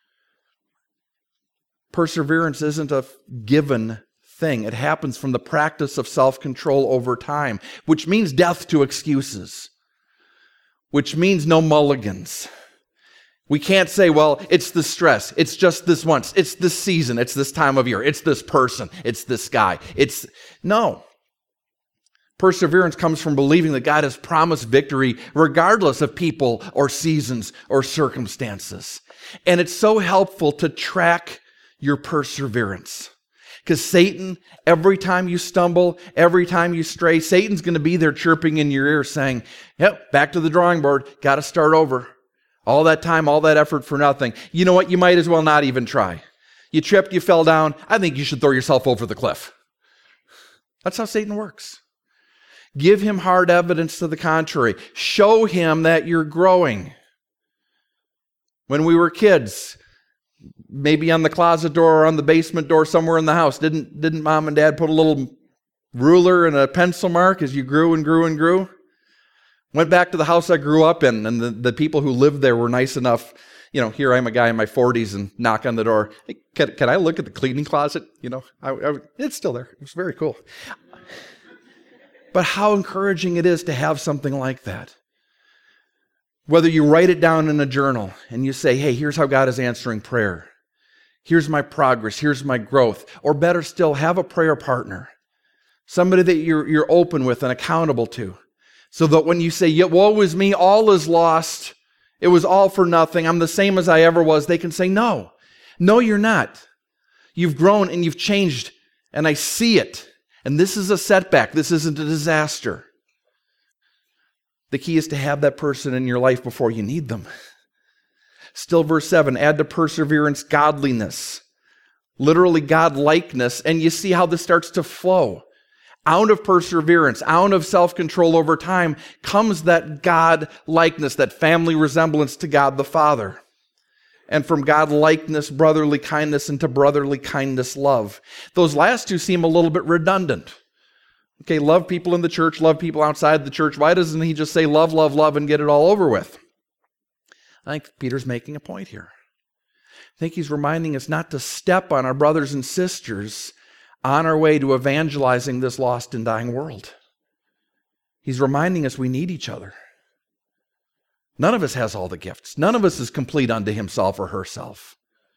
Perseverance isn't a given thing. It happens from the practice of self-control over time, which means death to excuses, which means no mulligans. We can't say, well, it's the stress. It's just this once. It's this season. It's this time of year. It's this person. It's this guy. It's no. Perseverance comes from believing that God has promised victory regardless of people or seasons or circumstances. And it's so helpful to track your perseverance. Because Satan, every time you stumble, every time you stray, Satan's going to be there chirping in your ear saying, yep, back to the drawing board. Got to start over. All that time, all that effort for nothing. You know what? You might as well not even try. You tripped, you fell down. I think you should throw yourself over the cliff. That's how Satan works. Give him hard evidence to the contrary. Show him that you're growing. When we were kids, maybe on the closet door or on the basement door somewhere in the house, didn't, didn't mom and dad put a little ruler and a pencil mark as you grew and grew and grew? Went back to the house I grew up in, and the, the people who lived there were nice enough. You know, here I am, a guy in my forties, and knock on the door. Hey, can, can I look at the cleaning closet? You know, I, I, it's still there. It was very cool. But how encouraging it is to have something like that. Whether you write it down in a journal and you say, hey, here's how God is answering prayer. Here's my progress. Here's my growth. Or better still, have a prayer partner. Somebody that you're, you're open with and accountable to. So that when you say, yeah, woe is me, all is lost, it was all for nothing, I'm the same as I ever was, they can say, no, no, you're not. You've grown and you've changed, and I see it. And this is a setback. This isn't a disaster. The key is to have that person in your life before you need them. Still, verse seven, add to perseverance godliness. Literally God-likeness, and you see how this starts to flow. Out of perseverance, out of self-control over time, comes that God-likeness, that family resemblance to God the Father. And from God-likeness, brotherly kindness, into brotherly kindness, love. Those last two seem a little bit redundant. Okay, love people in the church, love people outside the church. Why doesn't he just say love, love, love, and get it all over with? I think Peter's making a point here. I think he's reminding us not to step on our brothers and sisters on our way to evangelizing this lost and dying world. He's reminding us we need each other. None of us has all the gifts. None of us is complete unto himself or herself.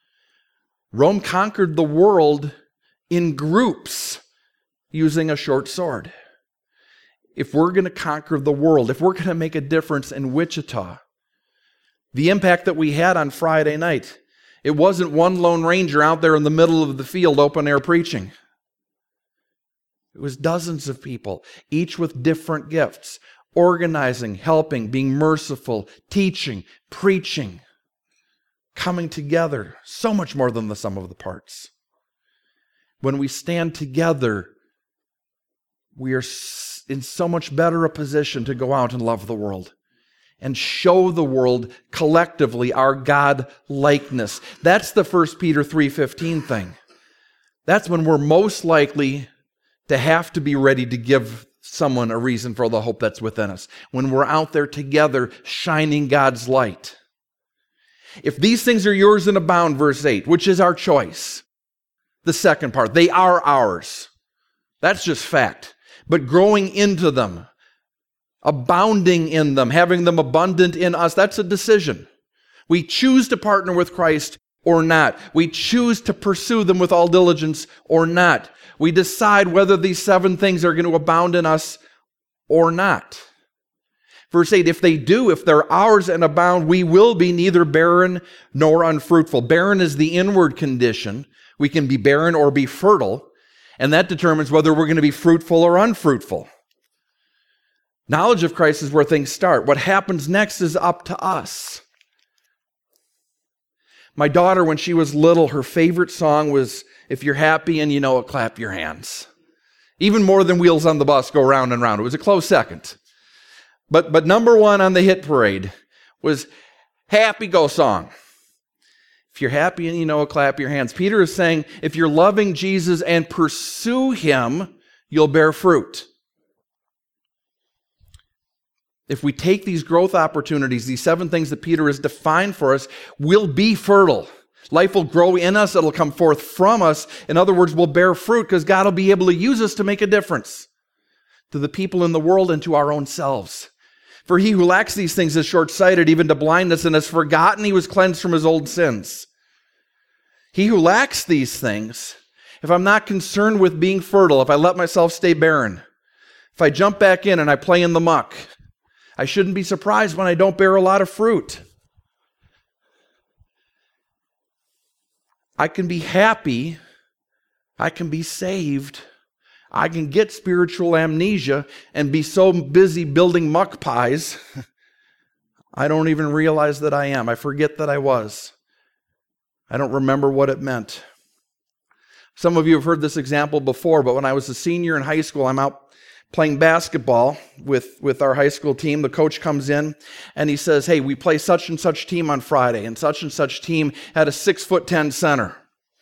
Rome conquered the world in groups using a short sword. If we're going to conquer the world, if we're going to make a difference in Wichita, the impact that we had on Friday night, it wasn't one lone ranger out there in the middle of the field open air preaching. It was dozens of people, each with different gifts, organizing, helping, being merciful, teaching, preaching, coming together, so much more than the sum of the parts. When we stand together, we are in so much better a position to go out and love the world and show the world collectively our God-likeness. That's the First Peter three fifteen thing. That's when we're most likely to have to be ready to give someone a reason for the hope that's within us. When we're out there together shining God's light. If these things are yours and abound, verse eight, which is our choice. The second part, they are ours. That's just fact. But growing into them, abounding in them, having them abundant in us, that's a decision. We choose to partner with Christ or not. We choose to pursue them with all diligence or not. We decide whether these seven things are going to abound in us or not. Verse eight, if they do, if they're ours and abound, we will be neither barren nor unfruitful. Barren is the inward condition. We can be barren or be fertile, and that determines whether we're going to be fruitful or unfruitful. Knowledge of Christ is where things start. What happens next is up to us. My daughter, when she was little, her favorite song was, "If you're happy and you know it, clap your hands." Even more than Wheels on the Bus go round and round. It was a close second. But, but number one on the hit parade was Happy Go Song. If you're happy and you know it, clap your hands. Peter is saying, if you're loving Jesus and pursue Him, you'll bear fruit. If we take these growth opportunities, these seven things that Peter has defined for us, we'll be fertile. Life will grow in us. It'll come forth from us. In other words, we'll bear fruit because God will be able to use us to make a difference to the people in the world and to our own selves. For he who lacks these things is short-sighted, even to blindness, and has forgotten he was cleansed from his old sins. He who lacks these things, if I'm not concerned with being fertile, if I let myself stay barren, if I jump back in and I play in the muck, I shouldn't be surprised when I don't bear a lot of fruit. I can be happy, I can be saved, I can get spiritual amnesia and be so busy building muck pies, I don't even realize that I am. I forget that I was. I don't remember what it meant. Some of you have heard this example before, but when I was a senior in high school, I'm out playing basketball with, with our high school team. The coach comes in and he says, hey, we play such and such team on Friday, and such and such team had a six foot ten center.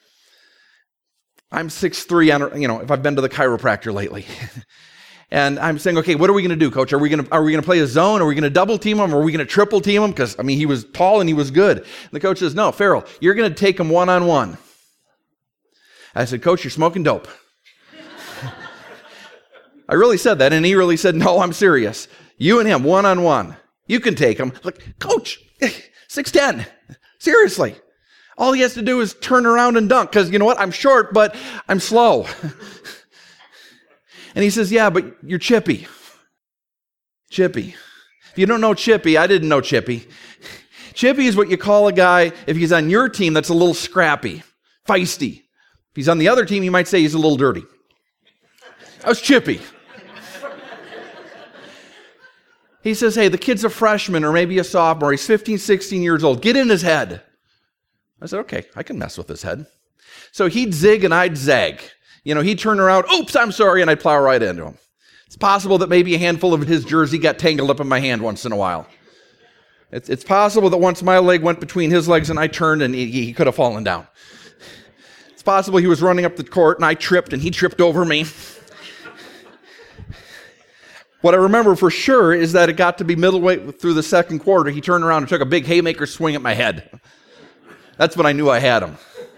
I'm six three, you know, if I've been to the chiropractor lately. And I'm saying, okay, what are we going to do, coach? Are we going to are we going to play a zone? Are we going to double team him? Are we going to triple team him? Because, I mean, he was tall and he was good. And the coach says, no, Farrell, you're going to take him one-on-one. I said, coach, you're smoking dope. I really said that, and he really said, no, I'm serious. You and him, one-on-one. You can take him. Like, coach, six ten. Seriously. All he has to do is turn around and dunk, because you know what? I'm short, but I'm slow. And he says, yeah, but you're chippy. Chippy. If you don't know Chippy, I didn't know Chippy. Chippy is what you call a guy, if he's on your team, that's a little scrappy, feisty. If he's on the other team, you might say he's a little dirty. I was Chippy. He says, hey, the kid's a freshman or maybe a sophomore. He's fifteen, sixteen years old. Get in his head. I said, okay, I can mess with his head. So he'd zig and I'd zag. You know, he'd turn around, oops, I'm sorry, and I'd plow right into him. It's possible that maybe a handful of his jersey got tangled up in my hand once in a while. It's, it's possible that once my leg went between his legs and I turned and he, he could have fallen down. It's possible he was running up the court and I tripped and he tripped over me. What I remember for sure is that it got to be middleweight through the second quarter. He turned around and took a big haymaker swing at my head. That's when I knew I had him.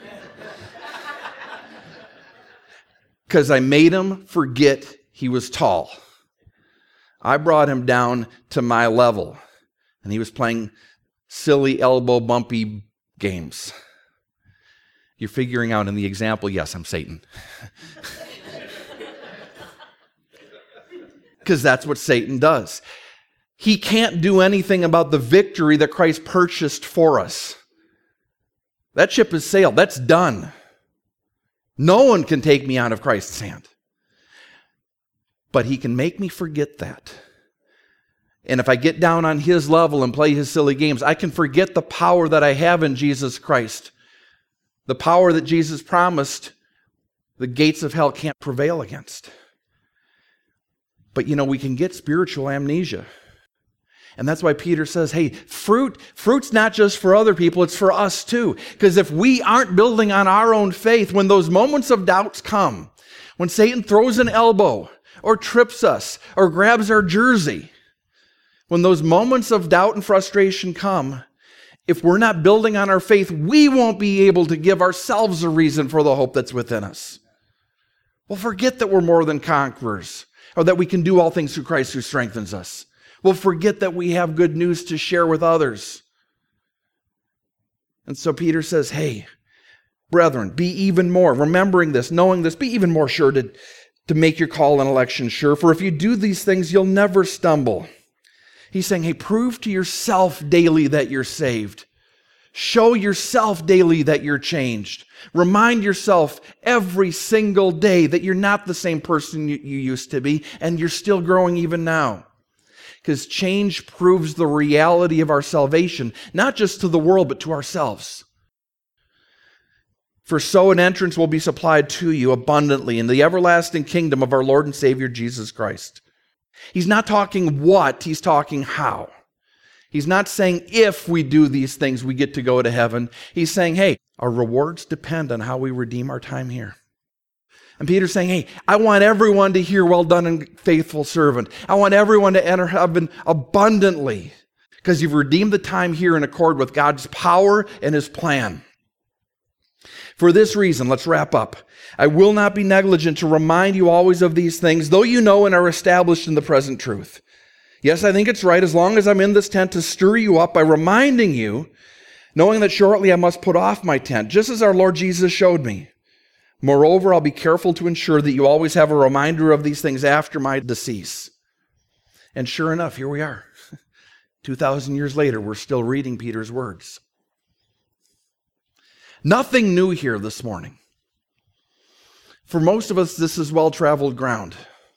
Because I made him forget he was tall. I brought him down to my level. And he was playing silly, elbow bumpy games. You're figuring out in the example, yes, I'm Satan. Because that's what Satan does. He can't do anything about the victory that Christ purchased for us. That ship has sailed. That's done. No one can take me out of Christ's hand. But he can make me forget that. And if I get down on his level and play his silly games, I can forget the power that I have in Jesus Christ. The power that Jesus promised the gates of hell can't prevail against. But you know, we can get spiritual amnesia. And that's why Peter says, hey, fruit, fruit's not just for other people, it's for us too. Because if we aren't building on our own faith, when those moments of doubts come, when Satan throws an elbow or trips us or grabs our jersey, when those moments of doubt and frustration come, if we're not building on our faith, we won't be able to give ourselves a reason for the hope that's within us. We'll forget that we're more than conquerors, or that we can do all things through Christ who strengthens us. We'll forget that we have good news to share with others. And so Peter says, hey, brethren, be even more, remembering this, knowing this, be even more sure to, to make your call and election sure. For if you do these things, you'll never stumble. He's saying, hey, prove to yourself daily that you're saved. Show yourself daily that you're changed. Remind yourself every single day that you're not the same person you, you used to be, and you're still growing even now. Because change proves the reality of our salvation, not just to the world, but to ourselves. For so an entrance will be supplied to you abundantly in the everlasting kingdom of our Lord and Savior Jesus Christ. He's not talking what, he's talking how. He's not saying if we do these things, we get to go to heaven. He's saying, hey, our rewards depend on how we redeem our time here. And Peter's saying, hey, I want everyone to hear, well done and faithful servant. I want everyone to enter heaven abundantly because you've redeemed the time here in accord with God's power and his plan. For this reason, let's wrap up. I will not be negligent to remind you always of these things, though you know and are established in the present truth. Yes, I think it's right, as long as I'm in this tent, to stir you up by reminding you, knowing that shortly I must put off my tent, just as our Lord Jesus showed me. Moreover, I'll be careful to ensure that you always have a reminder of these things after my decease. And sure enough, here we are. two thousand years later, we're still reading Peter's words. Nothing new here this morning. For most of us, this is well-traveled ground.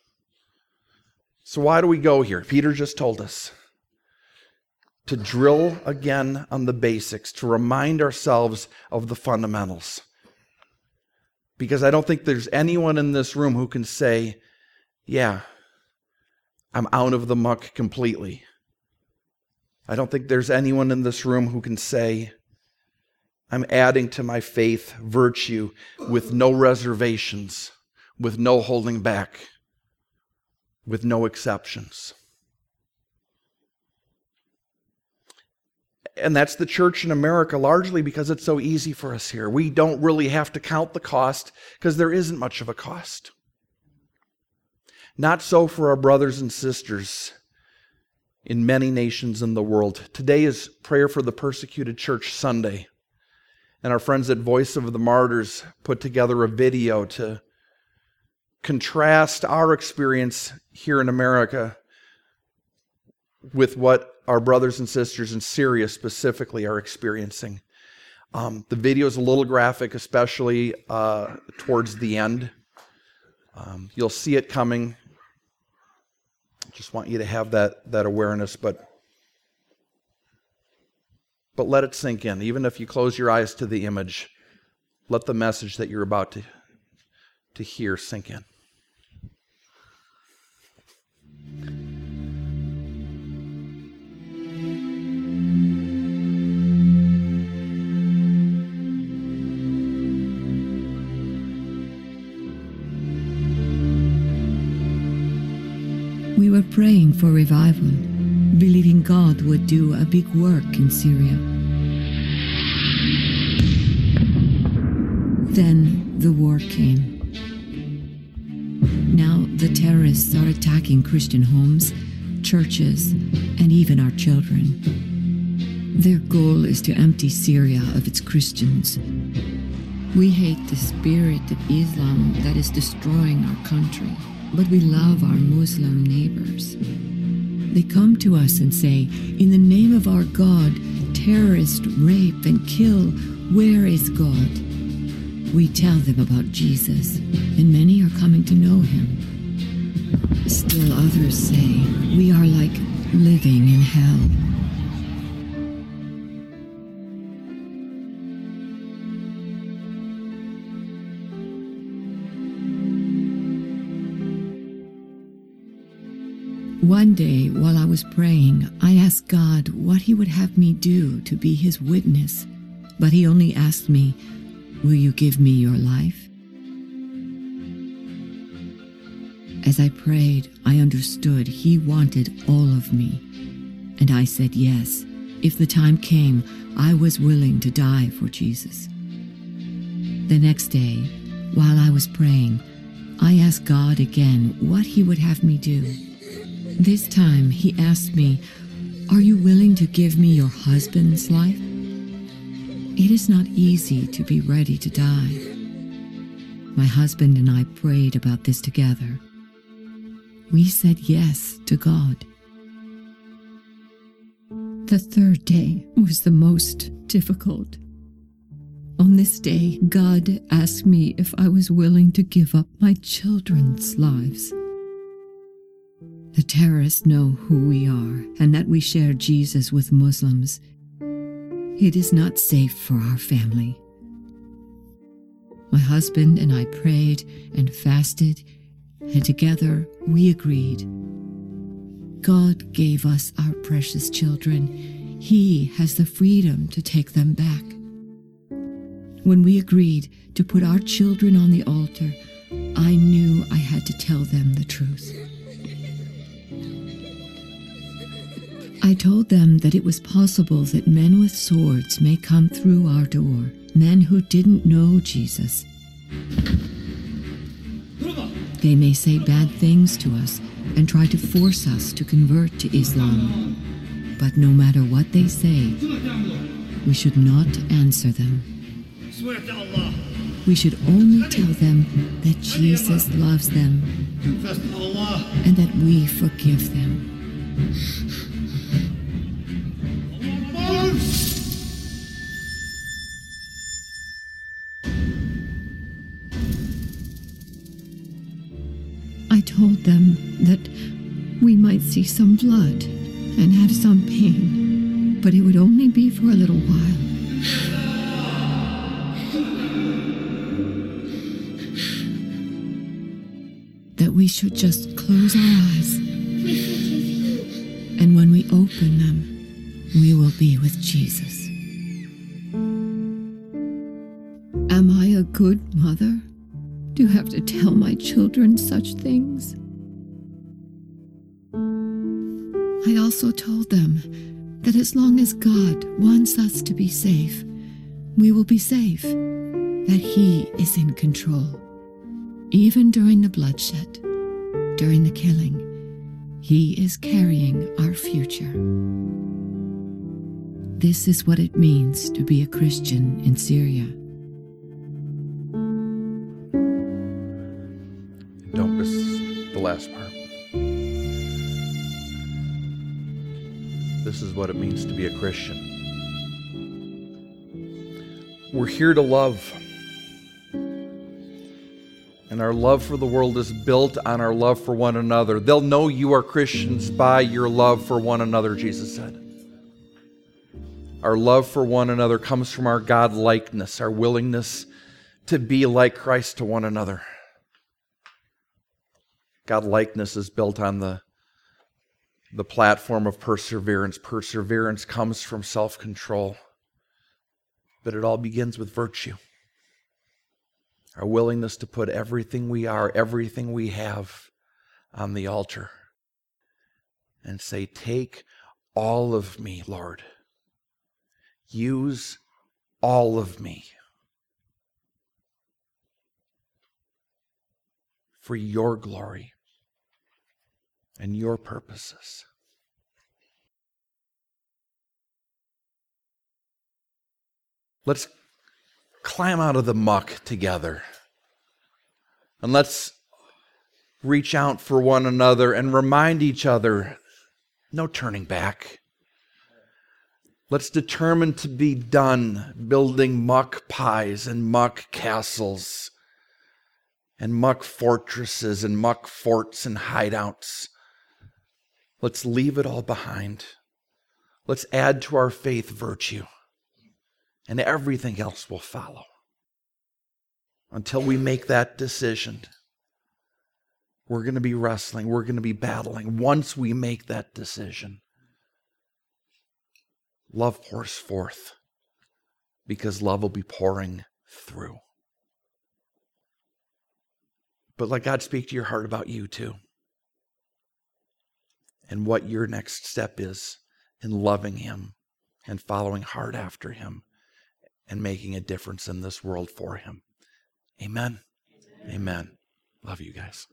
So why do we go here? Peter just told us to drill again on the basics, to remind ourselves of the fundamentals. Because I don't think there's anyone in this room who can say, yeah, I'm out of the muck completely. I don't think there's anyone in this room who can say, I'm adding to my faith virtue with no reservations, with no holding back, with no exceptions. And that's the church in America, largely because it's so easy for us here. We don't really have to count the cost because there isn't much of a cost. Not so for our brothers and sisters in many nations in the world. Today is Prayer for the Persecuted Church Sunday. And our friends at Voice of the Martyrs put together a video to contrast our experience here in America with what our brothers and sisters in Syria specifically are experiencing. Um, the video is a little graphic, especially uh, towards the end. Um, you'll see it coming. I just want you to have that, that awareness, but But let it sink in. Even if you close your eyes to the image, let the message that you're about to, to hear sink in. We were praying for revival, believing God would do a big work in Syria. Then the war came. Now the terrorists are attacking Christian homes, churches, and even our children. Their goal is to empty Syria of its Christians. We hate the spirit of Islam that is destroying our country, but we love our Muslim neighbors. They come to us and say, in the name of our God, terrorists rape and kill. Where is God? We tell them about Jesus, and many are coming to know him. Others say we are like living in hell. One day, while I was praying, I asked God what He would have me do to be His witness, but He only asked me, "Will you give me your life?" As I prayed, I understood He wanted all of me, and I said yes. If the time came, I was willing to die for Jesus. The next day, while I was praying, I asked God again what He would have me do. This time He asked me, "Are you willing to give me your husband's life?" It is not easy to be ready to die. My husband and I prayed about this together. We said yes to God. The third day was the most difficult. On this day, God asked me if I was willing to give up my children's lives. The terrorists know who we are and that we share Jesus with Muslims. It is not safe for our family. My husband and I prayed and fasted, and together we agreed. God gave us our precious children. He has the freedom to take them back. When we agreed to put our children on the altar, I knew I had to tell them the truth. I told them that it was possible that men with swords may come through our door, men who didn't know Jesus. They may say bad things to us and try to force us to convert to Islam. But no matter what they say, we should not answer them. We should only tell them that Jesus loves them and that we forgive them. I told them that we might see some blood and have some pain, but it would only be for a little while. That we should just close our eyes, and when we open them, we will be with Jesus. Am I a good mother to have to tell my children such things? I also told them that as long as God wants us to be safe, we will be safe, that He is in control. Even during the bloodshed, during the killing, He is carrying our future. This is what it means to be a Christian in Syria. Don't miss the last part. This is what it means to be a Christian. We're here to love. And our love for the world is built on our love for one another. They'll know you are Christians by your love for one another, Jesus said. Our love for one another comes from our God-likeness, our willingness to be like Christ to one another. God-likeness is built on the, the platform of perseverance. Perseverance comes from self-control. But it all begins with virtue. Our willingness to put everything we are, everything we have on the altar and say, "Take all of me, Lord. Use all of me for your glory and your purposes." Let's climb out of the muck together. And let's reach out for one another and remind each other, no turning back. Let's determine to be done building muck pies and muck castles and muck fortresses and muck forts and hideouts Let's leave it all behind. Let's add to our faith virtue, and everything else will follow. Until we make that decision, we're going to be wrestling, we're going to be battling. Once we make that decision, love pours forth, because love will be pouring through. But let God speak to your heart about you too, and what your next step is in loving Him and following hard after Him and making a difference in this world for Him. Amen. Amen. Amen. Love you guys.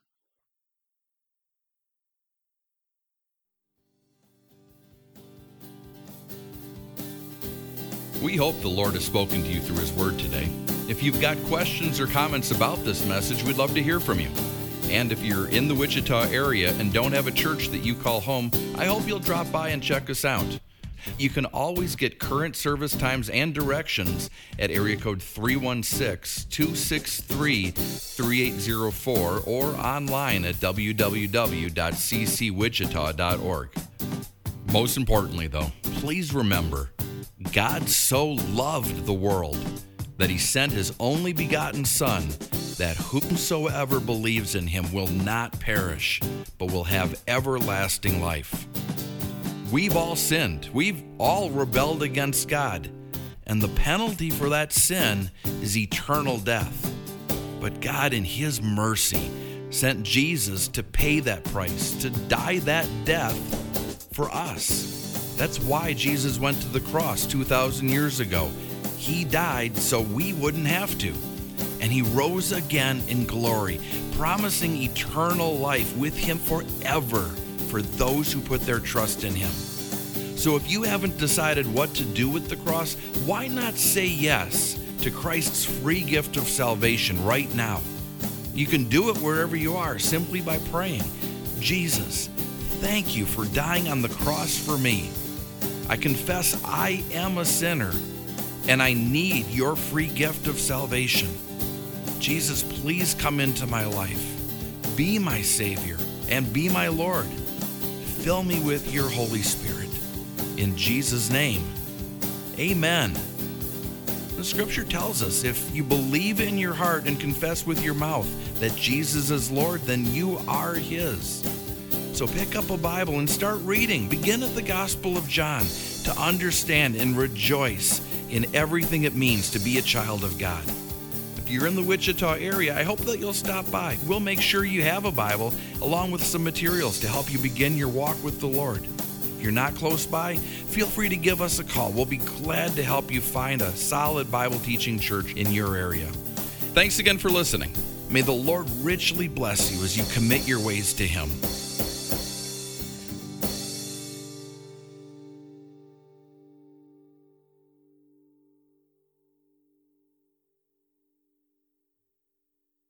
We hope the Lord has spoken to you through His Word today. If you've got questions or comments about this message, we'd love to hear from you. And if you're in the Wichita area and don't have a church that you call home, I hope you'll drop by and check us out. You can always get current service times and directions at area code three one six, two six three, three eight zero four or online at w w w dot c c wichita dot org. Most importantly, though, please remember, God so loved the world that He sent His only begotten Son, that whomsoever believes in Him will not perish, but will have everlasting life. We've all sinned. We've all rebelled against God. And the penalty for that sin is eternal death. But God, in His mercy, sent Jesus to pay that price, to die that death for us. That's why Jesus went to the cross two thousand years ago. He died so we wouldn't have to. And He rose again in glory, promising eternal life with Him forever for those who put their trust in Him. So if you haven't decided what to do with the cross, why not say yes to Christ's free gift of salvation right now? You can do it wherever you are, simply by praying, Jesus, thank you for dying on the cross for me. I confess I am a sinner, and I need your free gift of salvation. Jesus, please come into my life. Be my Savior and be my Lord. Fill me with your Holy Spirit. In Jesus' name, amen. The Scripture tells us if you believe in your heart and confess with your mouth that Jesus is Lord, then you are His. So pick up a Bible and start reading. Begin at the Gospel of John to understand and rejoice in everything it means to be a child of God. If you're in the Wichita area, I hope that you'll stop by. We'll make sure you have a Bible along with some materials to help you begin your walk with the Lord. If you're not close by, feel free to give us a call. We'll be glad to help you find a solid Bible teaching church in your area. Thanks again for listening. May the Lord richly bless you as you commit your ways to Him.